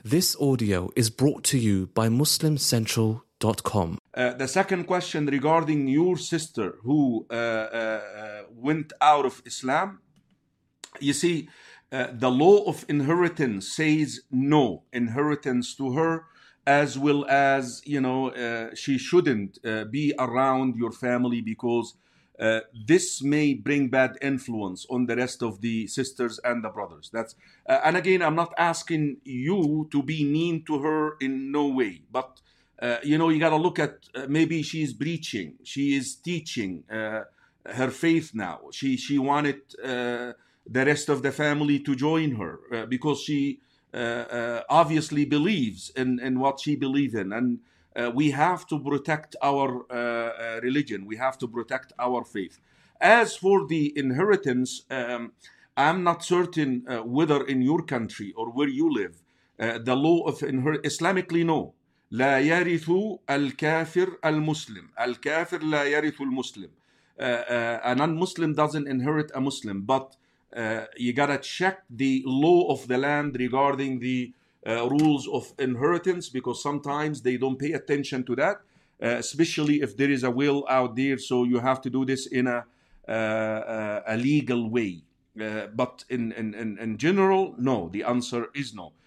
This audio is brought to you by MuslimCentral.com. The second question regarding your sister who went out of Islam. You see, the law of inheritance says no inheritance to her, as well as, she shouldn't be around your family because this may bring bad influence on the rest of the sisters and the brothers. And again, I'm not asking you to be mean to her in no way, but you got to look at maybe she's preaching, she is teaching her faith now. She wanted the rest of the family to join her because she obviously believes in what she believes in, and we have to protect our religion. We have to protect our faith. As for the inheritance, I'm not certain whether in your country or where you live, the law of inheritance, Islamically, no. لا يرث الكافر المسلم. الكافر لا يرث المسلم. A non-Muslim doesn't inherit a Muslim, but you gotta check the law of the land regarding the rules of inheritance, because sometimes they don't pay attention to that, especially if there is a will out there. So you have to do this in a legal way. But in general, no. The answer is no.